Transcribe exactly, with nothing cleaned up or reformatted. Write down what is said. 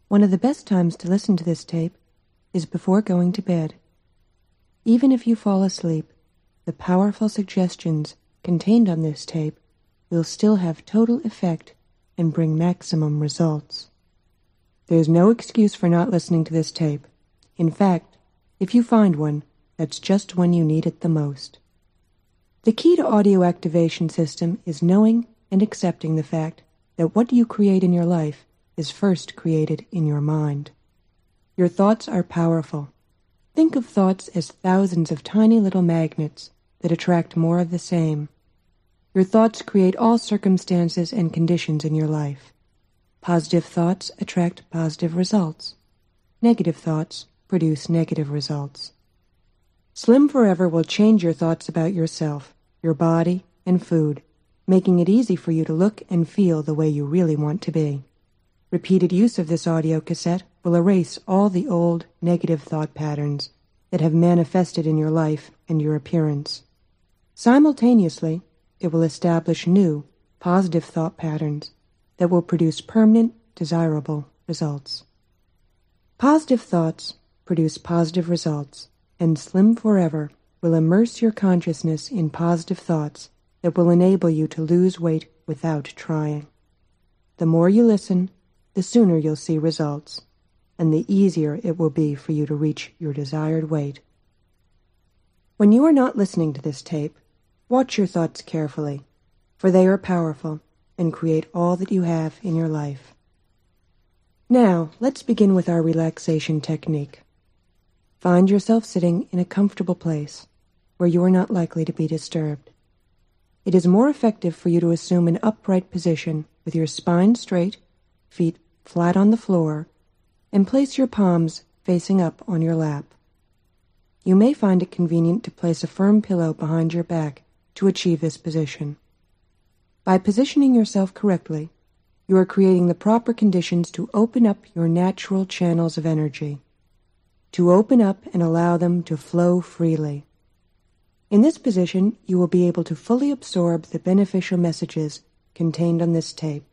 One of the best times to listen to this tape is before going to bed. Even if you fall asleep, the powerful suggestions contained on this tape will still have total effect and bring maximum results. There's no excuse for not listening to this tape. In fact, if you find one, that's just when you need it the most. The key to audio activation system is knowing and accepting the fact that what you create in your life is first created in your mind. Your thoughts are powerful. Think of thoughts as thousands of tiny little magnets that attract more of the same. Your thoughts create all circumstances and conditions in your life. Positive thoughts attract positive results. Negative thoughts produce negative results. Slim Forever will change your thoughts about yourself, your body, and food, making it easy for you to look and feel the way you really want to be. Repeated use of this audio cassette will erase all the old, negative thought patterns that have manifested in your life and your appearance. Simultaneously, it will establish new, positive thought patterns that will produce permanent, desirable results. Positive thoughts produce positive results, and Slim Forever will immerse your consciousness in positive thoughts that will enable you to lose weight without trying. The more you listen, the sooner you'll see results, and the easier it will be for you to reach your desired weight. When you are not listening to this tape, watch your thoughts carefully, for they are powerful and create all that you have in your life. Now, let's begin with our relaxation technique. Find yourself sitting in a comfortable place where you are not likely to be disturbed. It is more effective for you to assume an upright position with your spine straight, feet flat on the floor, and place your palms facing up on your lap. You may find it convenient to place a firm pillow behind your back to achieve this position. By positioning yourself correctly, you are creating the proper conditions to open up your natural channels of energy, to open up and allow them to flow freely. In this position, you will be able to fully absorb the beneficial messages contained on this tape.